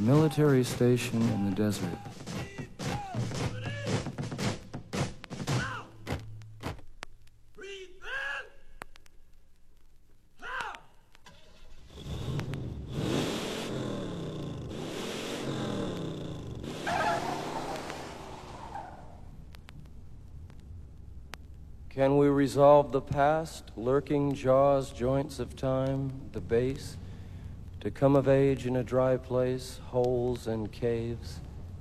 military station in the desert. Can we resolve the past, lurking jaws, joints of time, the base, to come of age in a dry place, holes and caves?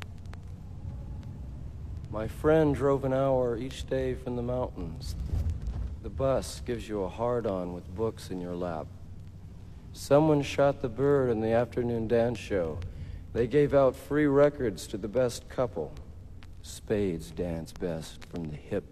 My friend drove an hour each day from the mountains. The bus gives you a hard-on with books in your lap. Someone shot the bird in the afternoon dance show. They gave out free records to the best couple. Spades dance best from the hip.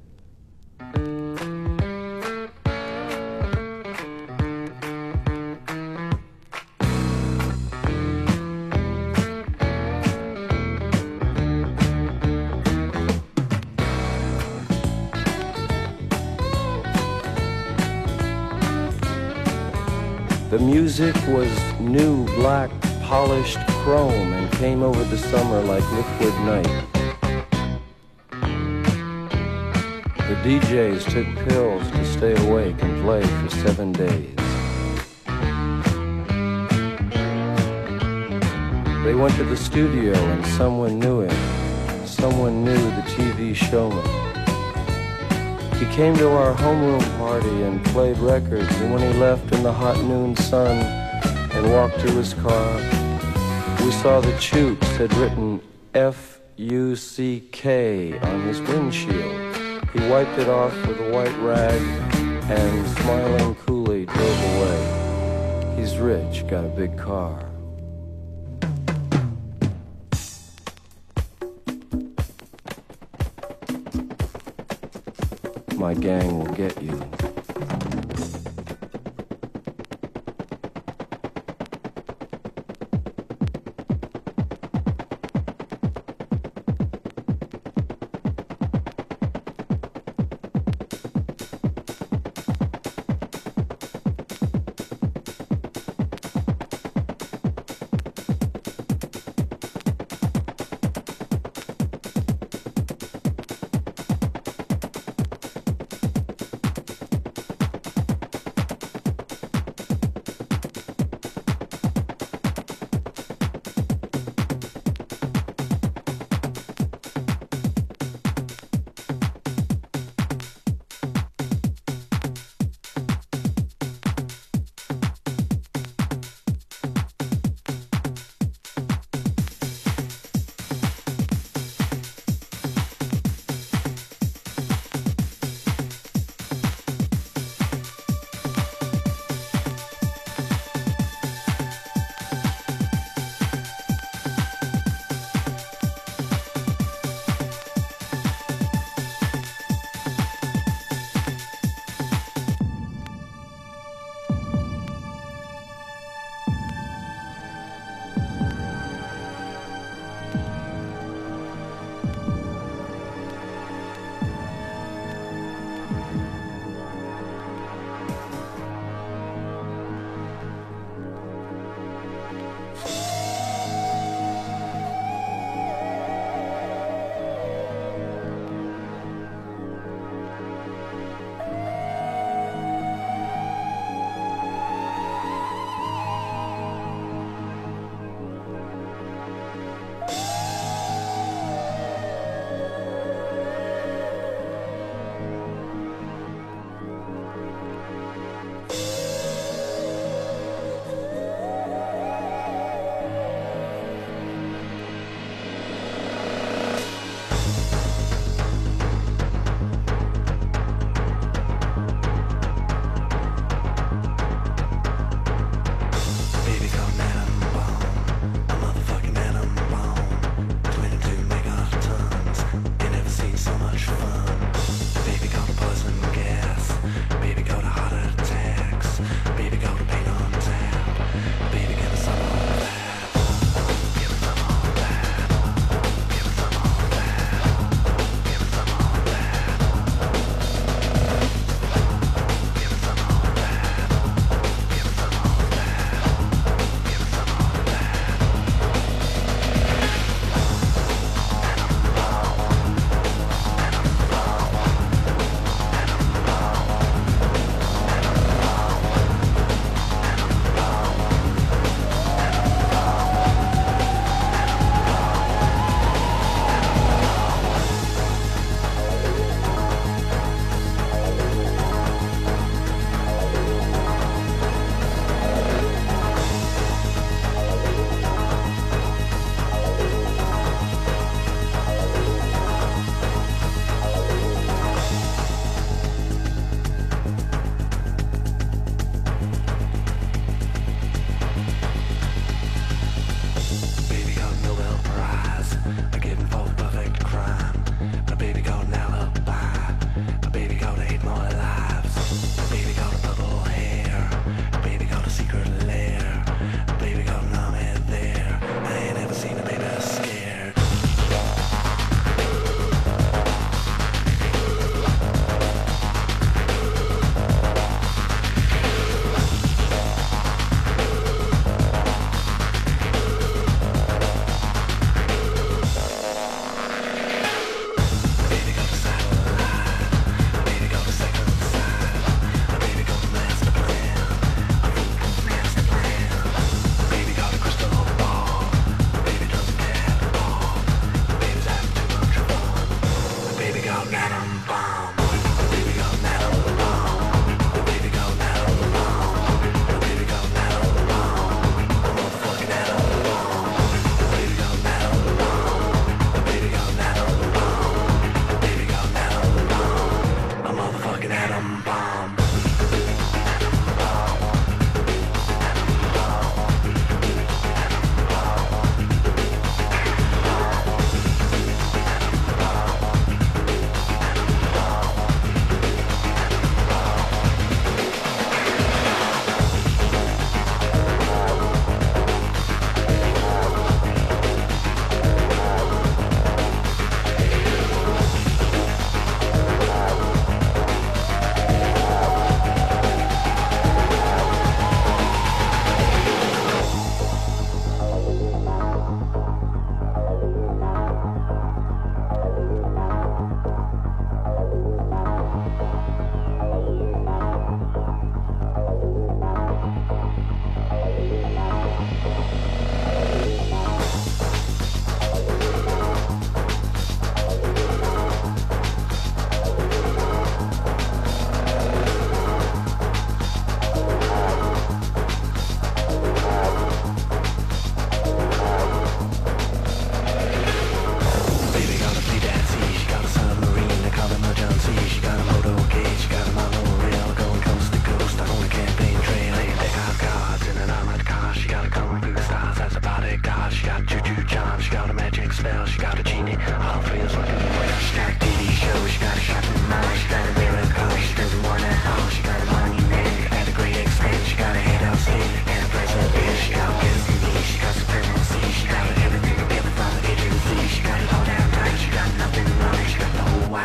The music was new, black, polished chrome and came over the summer like liquid night. The DJs took pills to stay awake and play for 7 days. They went to the studio and someone knew him. Someone knew the TV showman. He came to our homeroom party and played records, and when he left in the hot noon sun and walked to his car, we saw the Chooks had written F-U-C-K on his windshield. He wiped it off with a white rag and, smiling coolly, drove away. He's rich, got a big car. My gang will get you.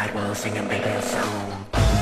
wide world singing baby song.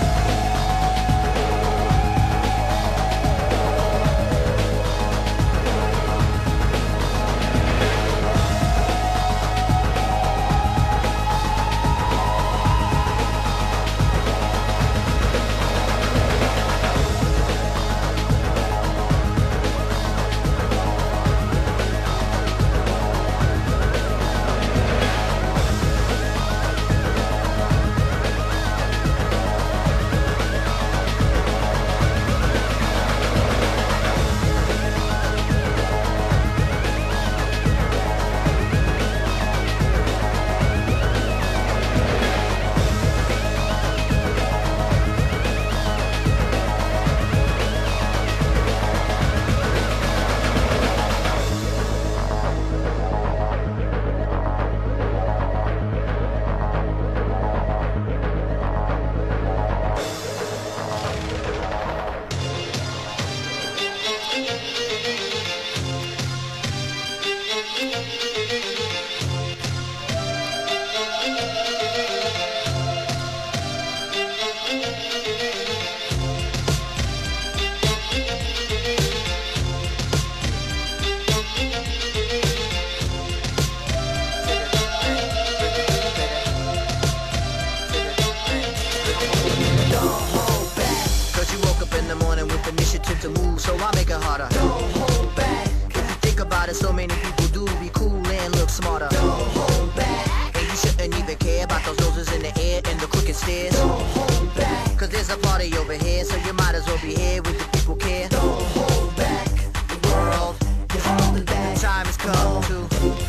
To move, so I make it harder. Don't hold back. If you think about it, so many people do be cool and look smarter. Don't hold back. And you shouldn't even care about those noses in the air and the crooked stairs. Don't hold back. Cause there's a party over here, so you might as well be here with the people care. Don't hold back. The world, you're holding back. The time has come to.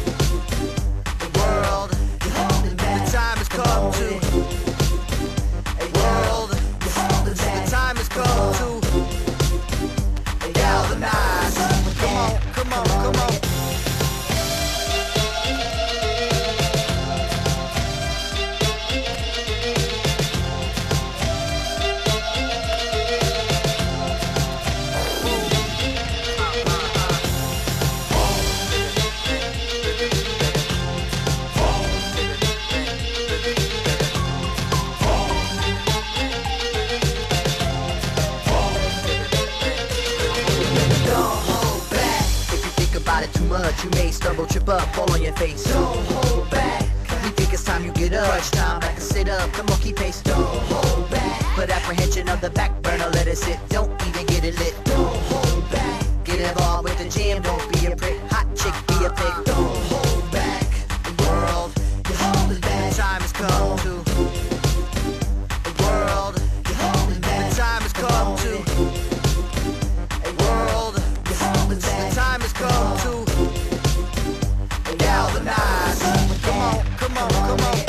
The world, you're holding back. The time has come to. The world, you're holding back. The time has come to. Galvanize. Come on, come on, come on. Too much, you may stumble, trip up, fall on your face. Don't hold back. We think it's time you get up. Crunch time, back and sit up. Come on, keep pace. Don't hold back. Put apprehension on the back burner, let it sit. Don't even get it lit. Don't hold back. Get involved with the jam, don't be a prick. Hot chick, be a pig. Don't hold back. The world, you're holding back. The time has come to. The world, you're holding back. The time has come to. The world, you're holding back. The time has come to. Galvanize. Come on, come on, come on.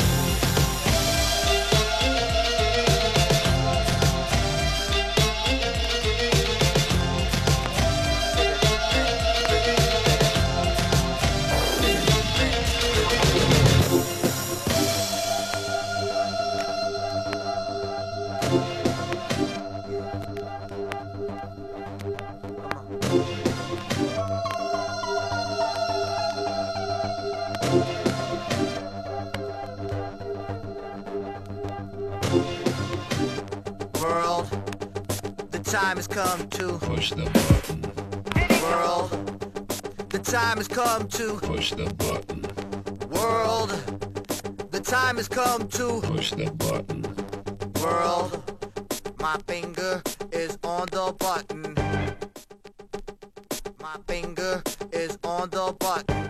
World, the time has come to push the button. World, the time has come to Push the button. World, the time has come to Push the button. World, my finger is on the button. My finger is on the button.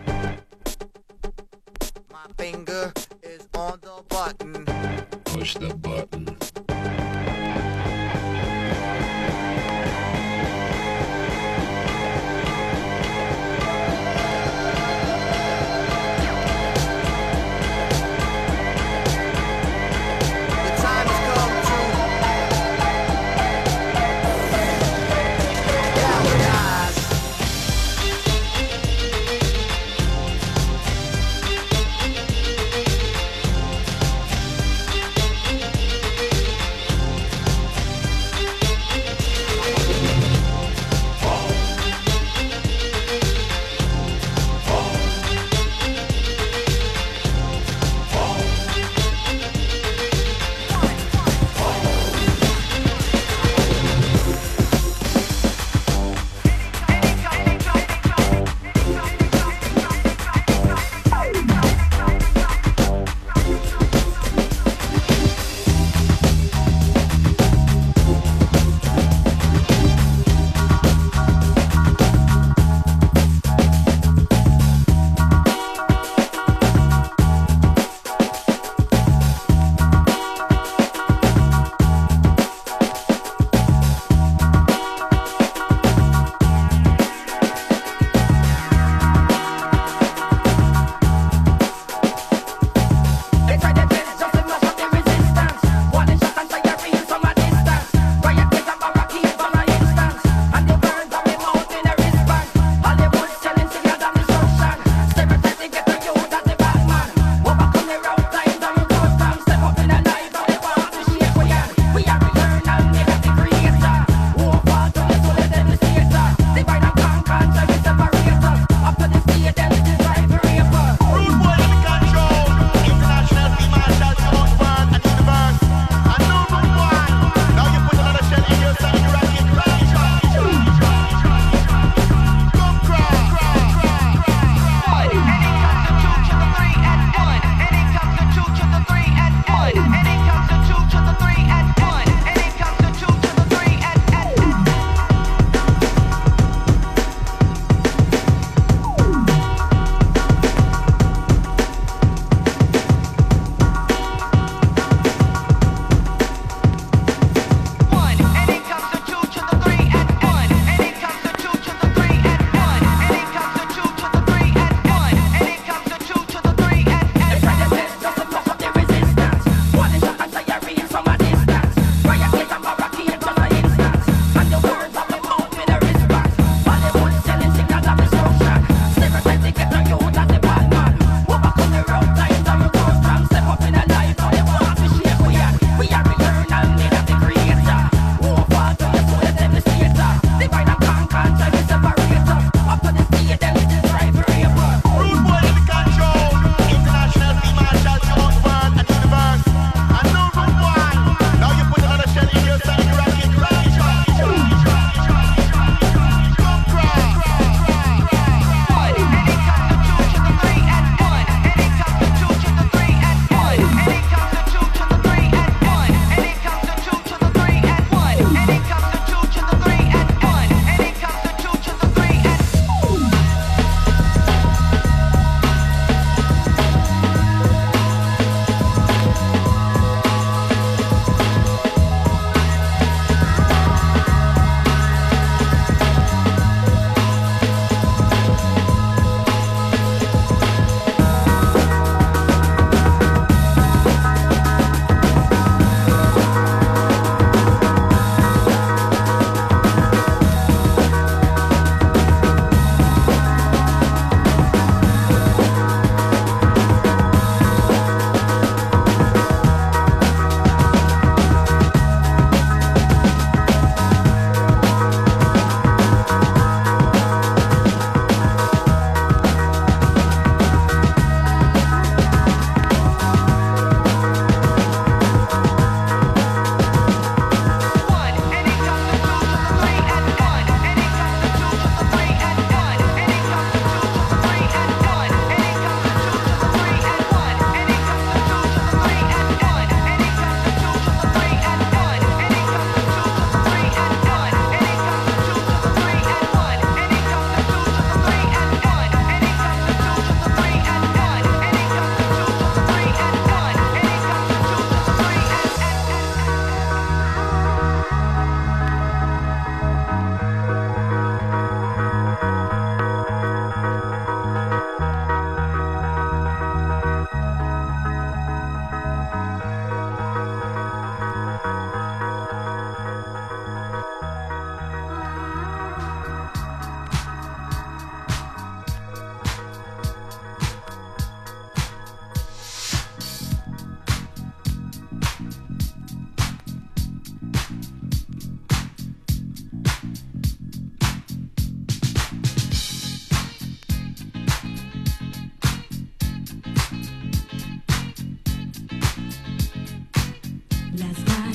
My finger is on the button. Push the button.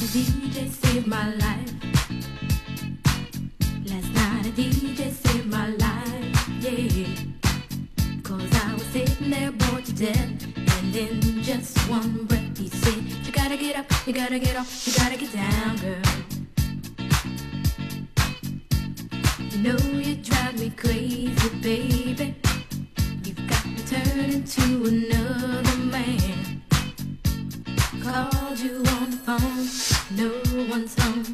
DJ saved my life. Last night a DJ saved my life, yeah. 'Cause I was sitting there bored to death, and in just one breath he said, you gotta get up, you gotta get off, you gotta get down, girl. You know you drive me crazy, baby. You've got me turning to another man. Called you on the phone, no one's home.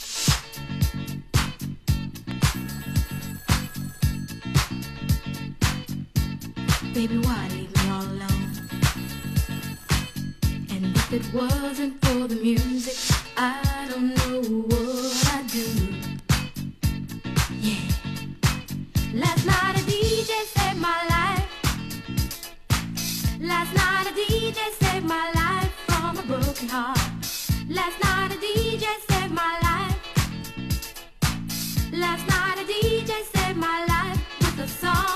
Baby, why leave me all alone? And if it wasn't for the music, I don't know what I'd do. Yeah. Last night a DJ saved my life. Last night a DJ saved my life from a broken heart. Last night a DJ saved my life. Last night a DJ saved my life with a song.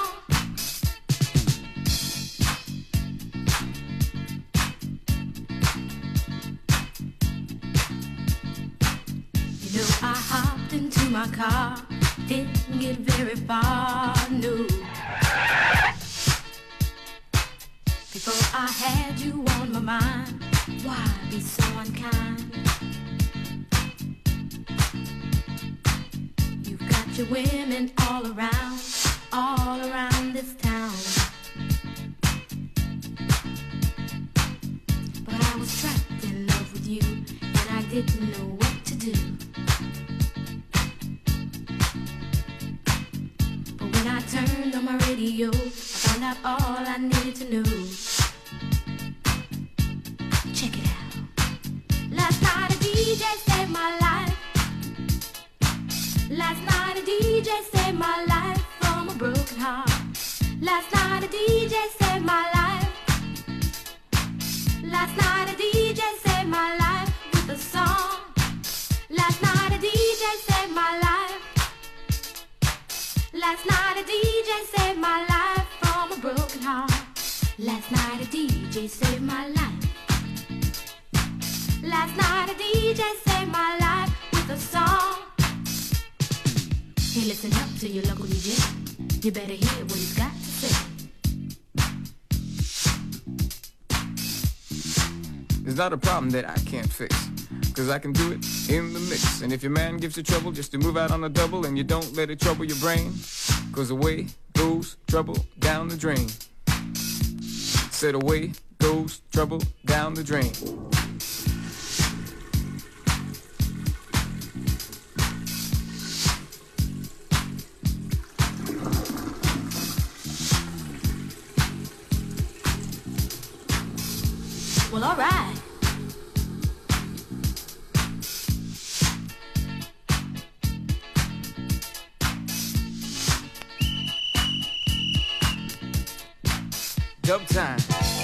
You know I hopped into my car, didn't get very far, no. Before I had you on my mind, why be so unkind? You've got your women all around this town. But I was trapped in love with you, and I didn't know what to do. But when I turned on my radio, I found out all I needed to know. Check it out. Last night a DJ saved my life. Last night a DJ saved my life from a broken heart. Last night a DJ saved my life. Last night a DJ saved my life with a song. Last night a DJ saved my life. Last night a DJ saved my life from a broken heart. Last night a DJ saved my life. Last night a DJ saved my life with a song. Hey, listen up to your local DJ. You better hear what he's got to say. It's not a problem that I can't fix, 'cause I can do it in the mix. And if your man gives you trouble just to move out on a double, and you don't let it trouble your brain, 'cause away goes trouble down the drain. Said away goes trouble down the drain. Well, all right. Dub time.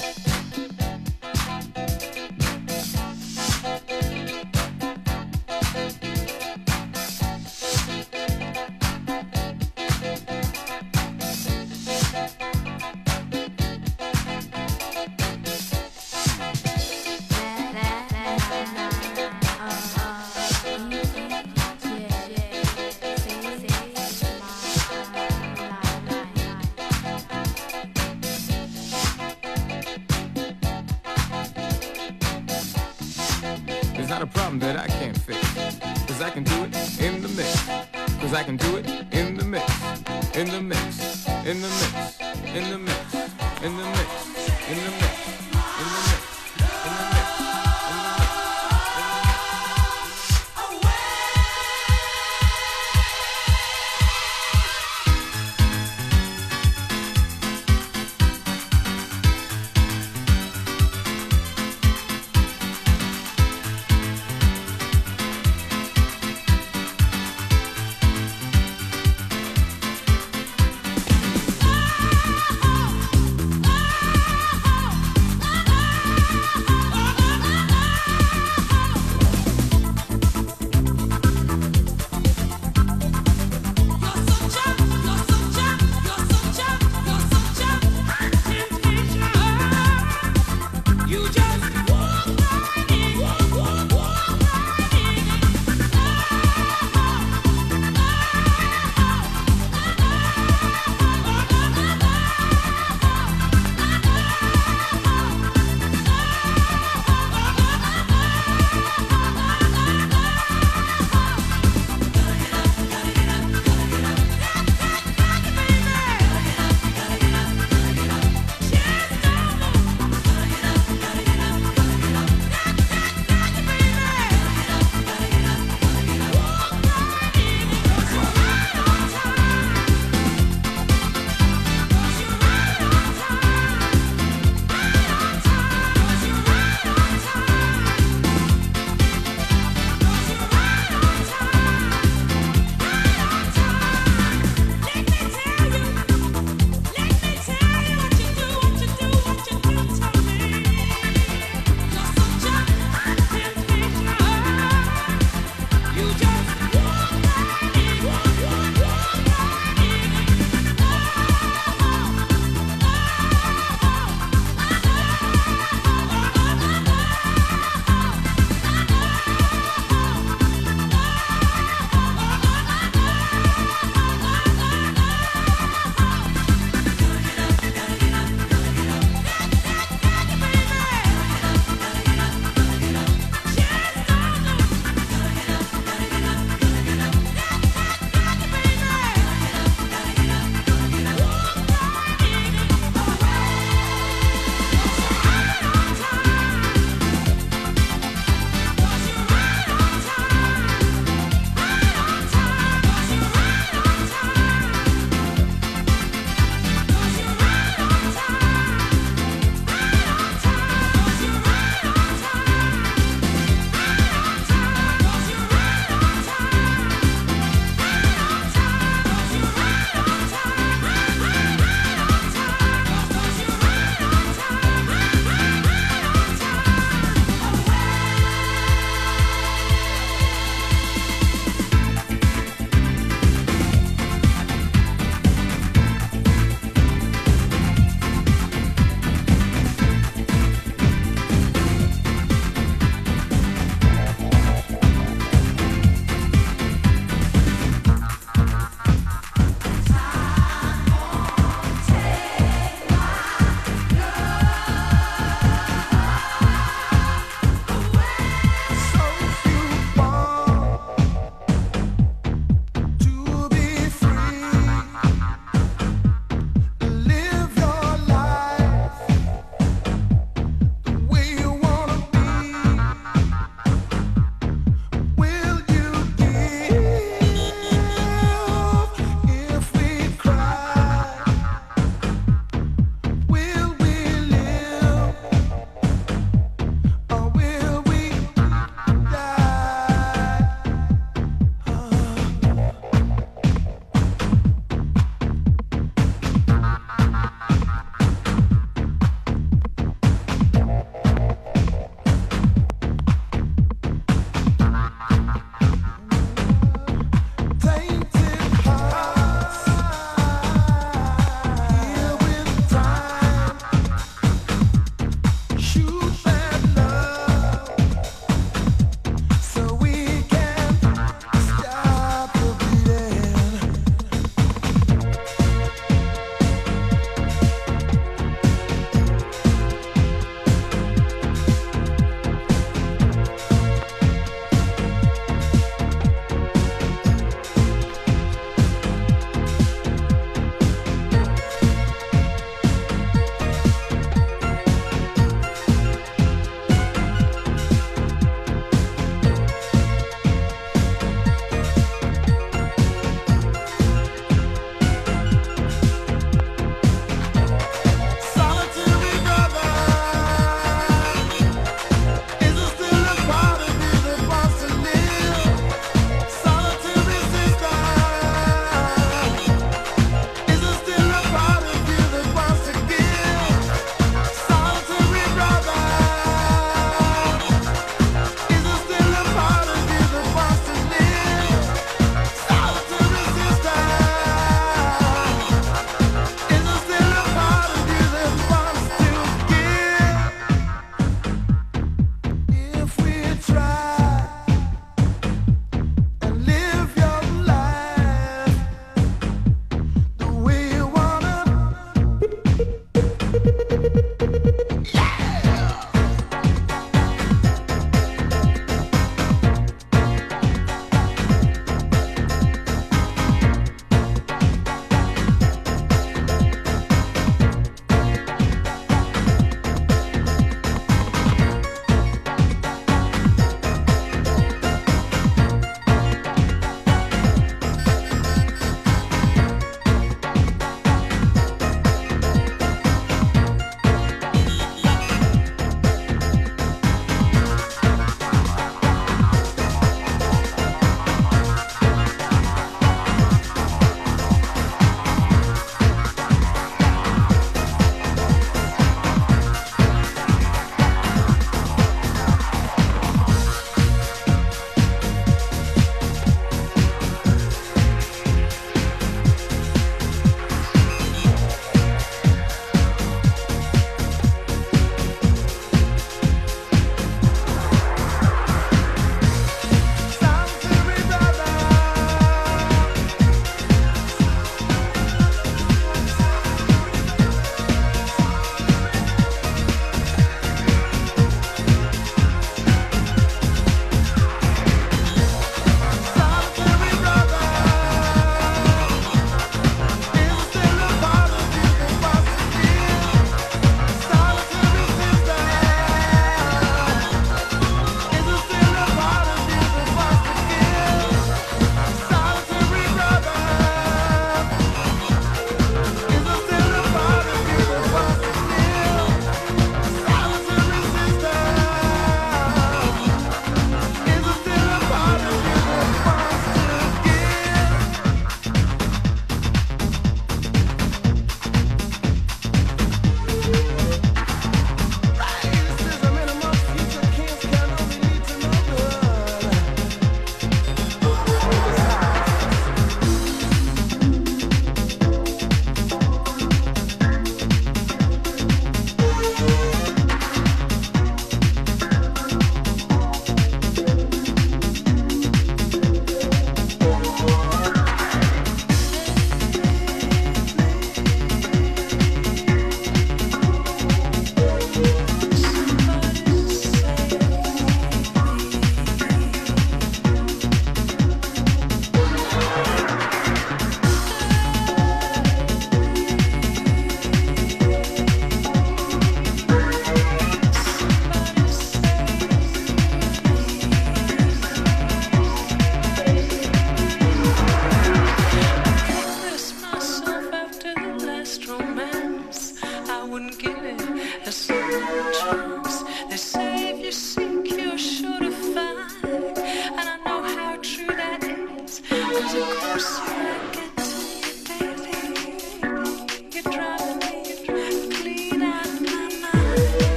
It's not a problem that I can't fix, 'cause I can do it in the mix. 'Cause I can do it in the mix. In the mix. In the mix. In the mix. In the mix. In the mix. In the mix. In the mix.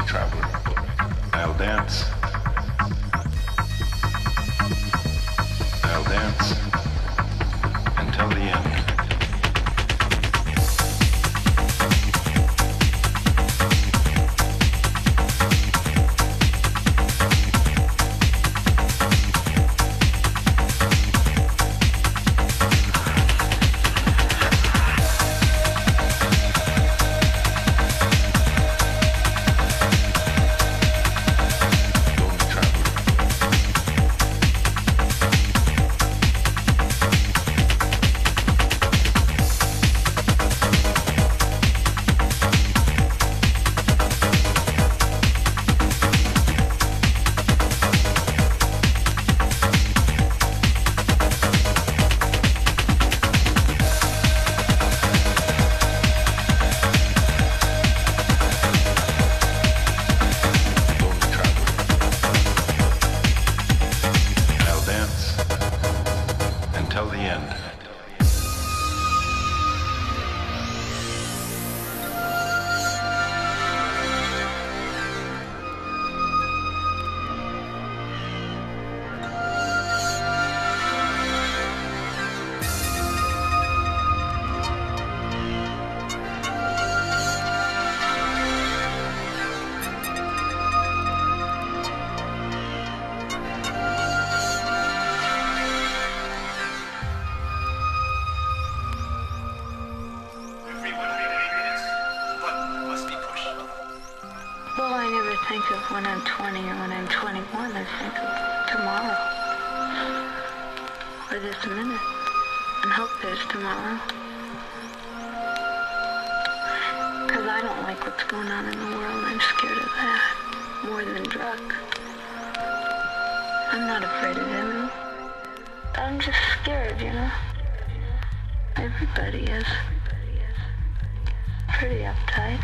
traveler. I'll dance. I'll dance until the end. When I'm 20 or when I'm 21, I think of tomorrow. Or this minute. And hope there's tomorrow. Because I don't like what's going on in the world. I'm scared of that. More than drugs. I'm not afraid of him. I'm just scared, you know. Everybody is. Pretty uptight.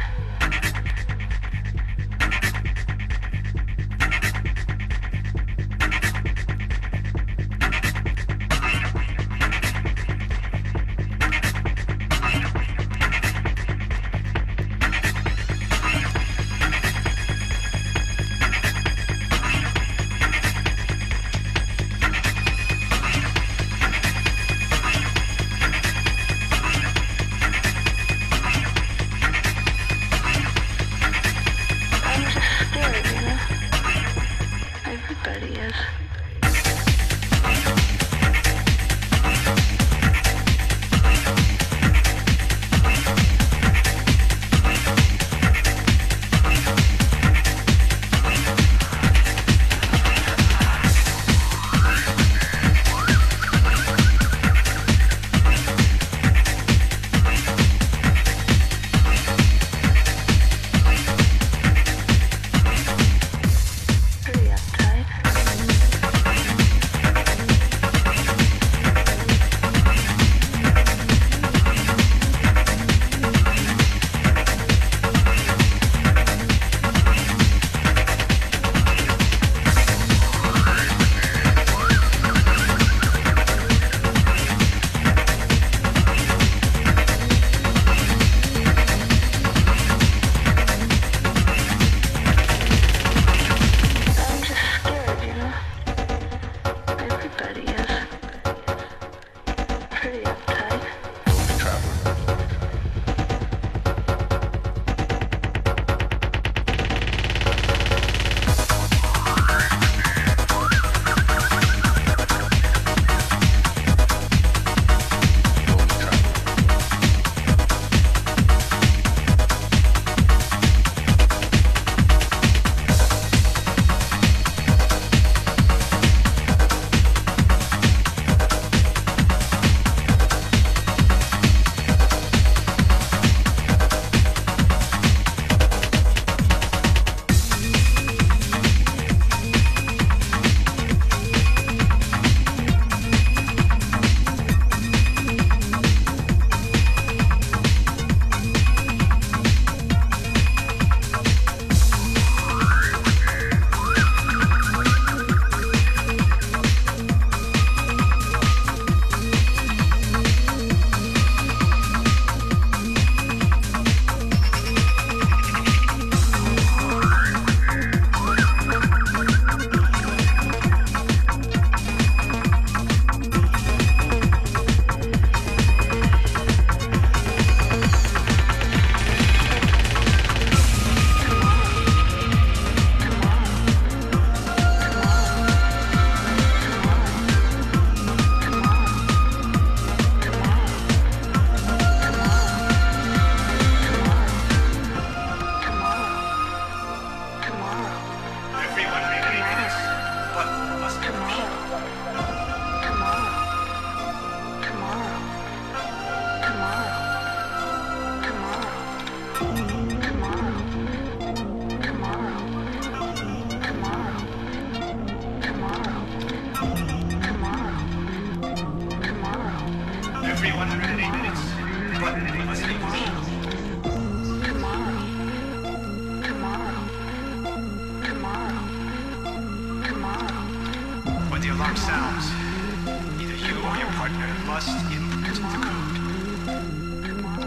partner must input the code.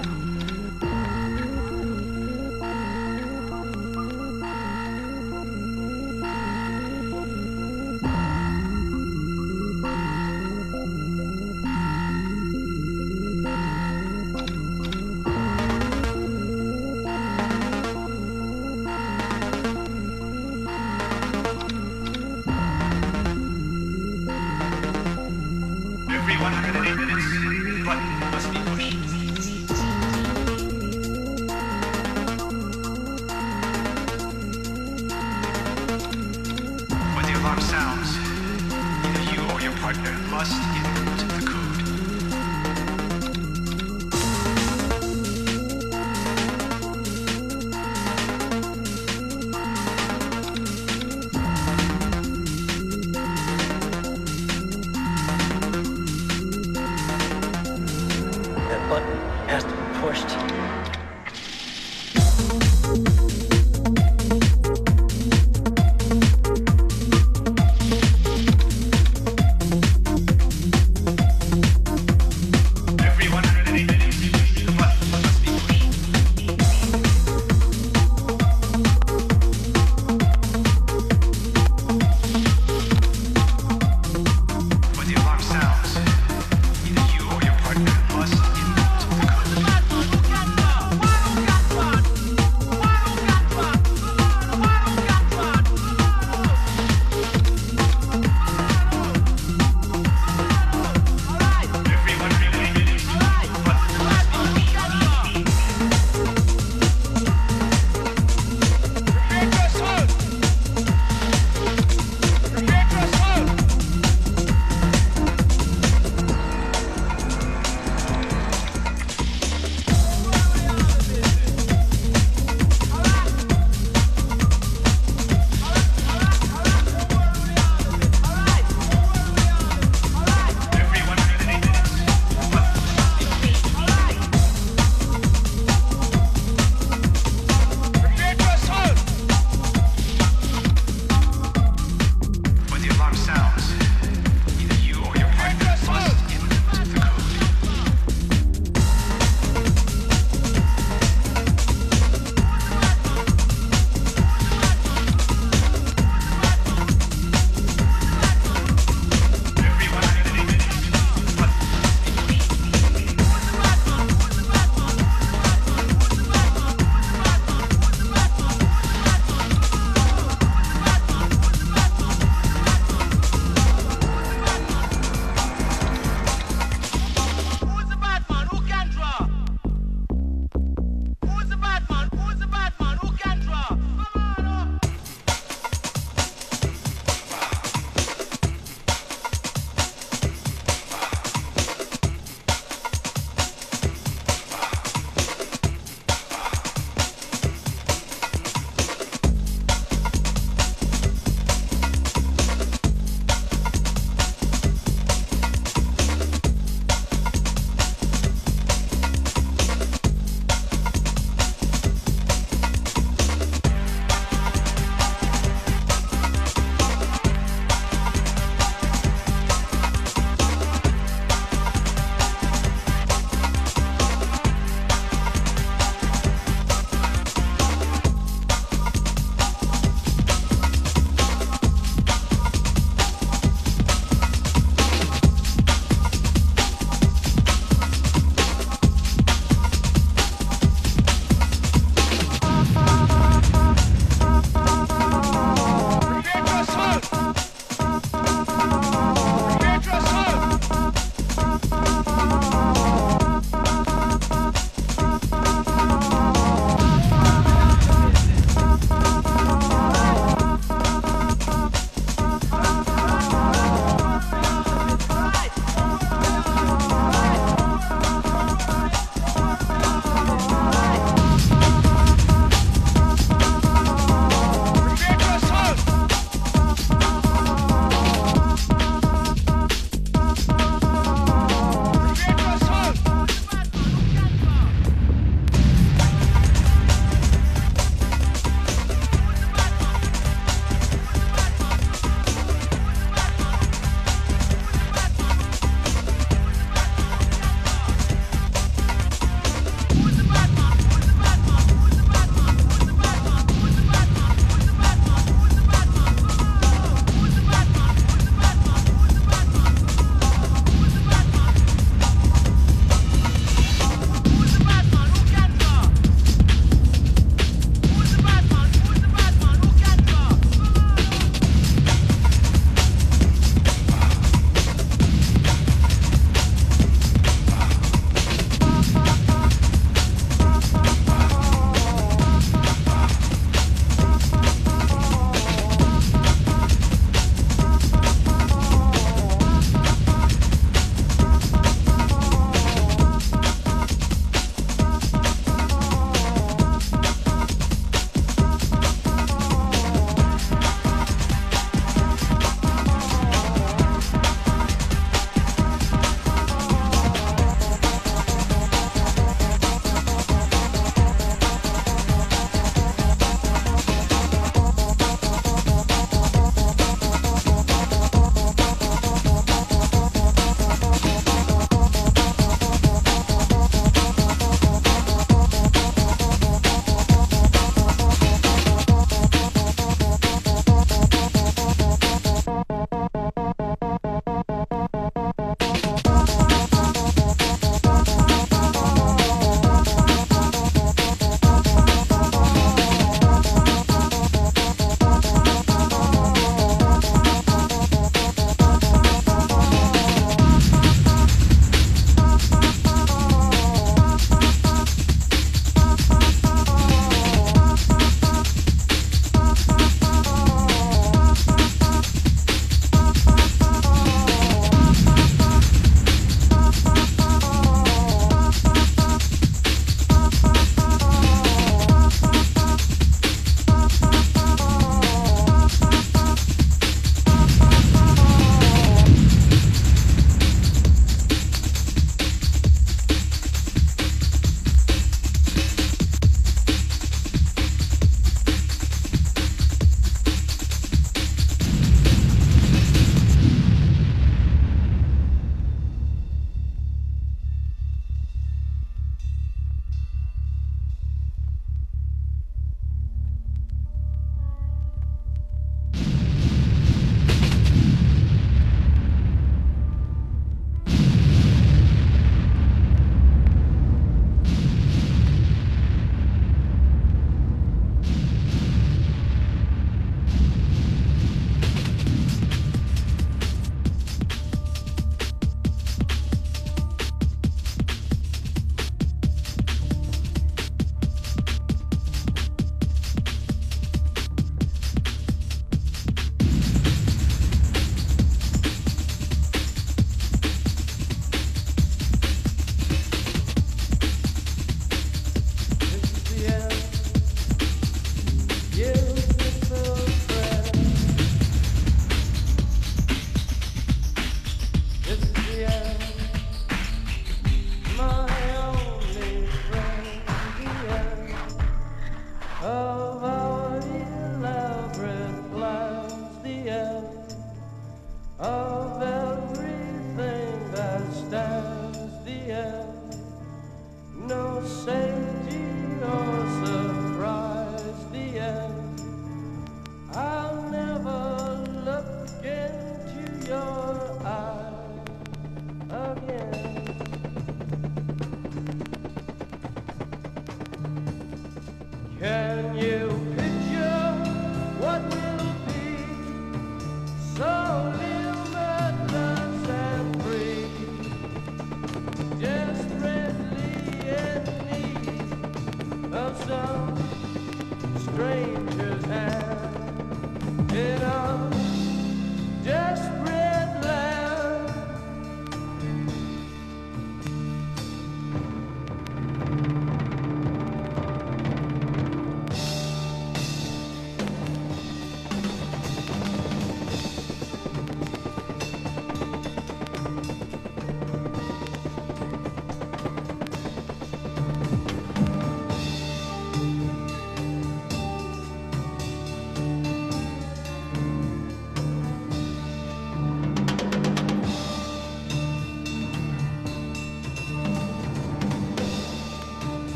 Every 108 minutes, the button must be pushed. When the alarm sounds, either you or your partner must